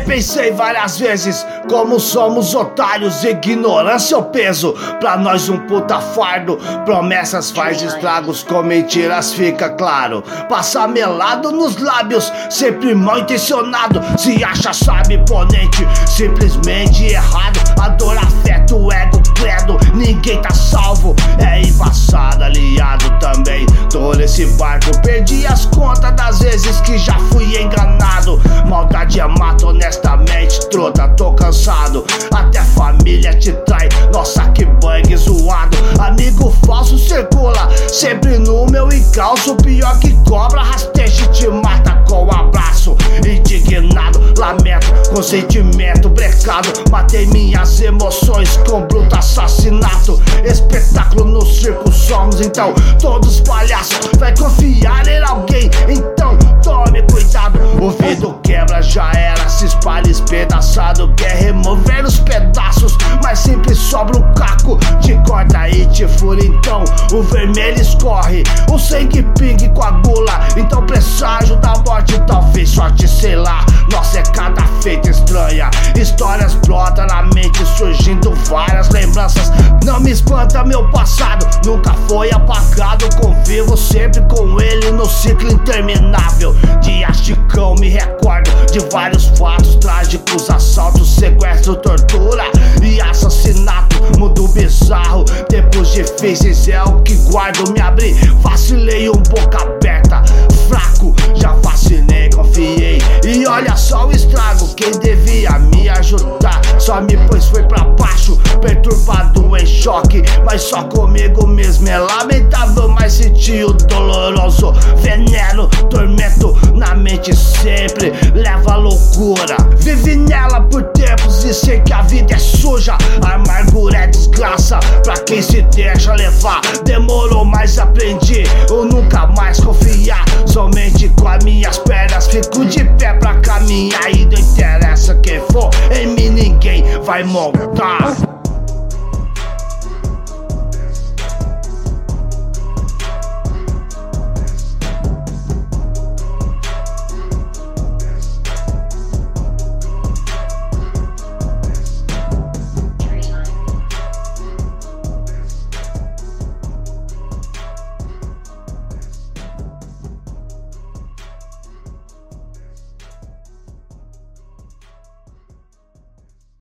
Repensei várias vezes como somos otários, ignorância é o peso, pra nós um puta fardo. Promessas faz estragos, com mentiras fica claro. Passa melado nos lábios, sempre mal intencionado. Se acha sabe, ponente, simplesmente errado. A dor afeta o ego, credo, ninguém tá salvo. É embaçado, aliado também, tô nesse barco. Perdi as contas das vezes que já fui enganado. Maldade é mato, honestamente, trota, tô cansado. Até família te trai, nossa que bang zoado. Amigo falso circula, sempre no meu encalço. Pior que cobra, rasteja te mata com abraço. Indignado, lamento, com sentimento brecado. Matei minhas emoções com bruto assassinato. Espetáculo no circo somos, então todos palhaços. Vai confiar em alguém, então tome cuidado. O vidro quebra, já era, se espalha espedaçado. Quer remover os pedaços, mas sempre sobra um caco de corda e te fura. Então o vermelho escorre, o sangue pingue coagula. Então presságio da morte, talvez sorte, sei lá. Nossa, é cada feita estranha, histórias brotam na mente, surgindo várias lembranças. Não me espanta meu passado, nunca foi apagado. Convivo sempre com ele no ciclo interminável. De Chicão me recordo de vários fatos trágicos, assaltos, sequestro, tortura e assassinato. Mundo bizarro, tempos difíceis é o que guardo. Me abri, vacilei boca aberta, fraco, já vacinei, confiei. E olha só o estrago, quem devia me ajudar só me pôs foi pra baixo, perturbado em choque. Mas só comigo mesmo é lamentável, mas senti o doloroso veneno, tormento na mente sempre leva à loucura. Vive nela por tempos e sei que a vida é suja. A amargura é desgraça pra quem se deixa levar. Demorou, mas aprendi eu nunca mais confiar. Somente com as minhas pernas fico de pé pra caminhar. E não interessa quem for, em mim ninguém vai montar.